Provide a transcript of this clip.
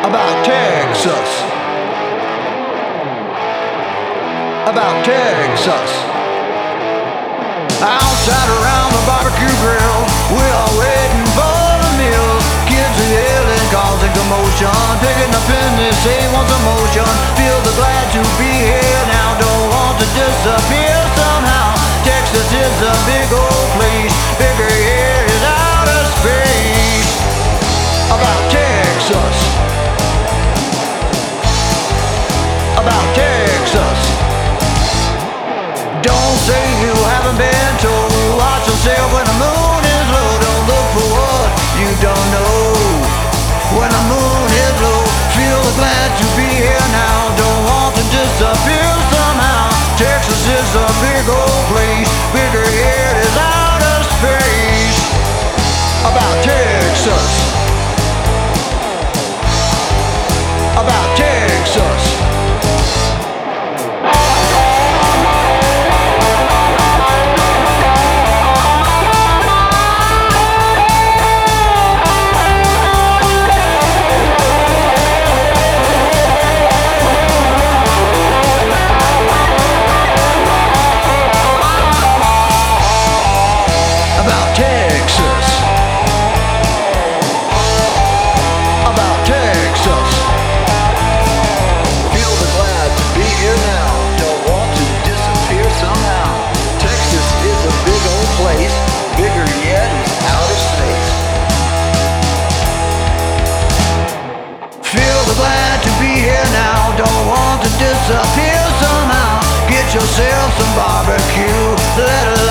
about Texas, about Texas. Outside around the barbecue grill, we are waiting for the meal. Kids are yelling, causing commotion, picking up in this A1's emotion. Feel the glad to be here now, don't want to disappear somehow. Texas is a big old place, bigger here is outer space. About Texas, about Texas. Don't say you haven't been told. Watch yourself when the moon is low. Don't look for what you don't know. When the moon is low, feel glad to be here now. Don't want to disappear somehow. Texas is a big old place, bigger here is outer space. About Texas, about Texas. About Texas, about Texas. Feel the glad to be here now. Don't want to disappear somehow. Texas is a big old place, bigger yet is outer space. Feel the glad to be here now. Don't want to disappear somehow. Get yourself some barbecue. Let it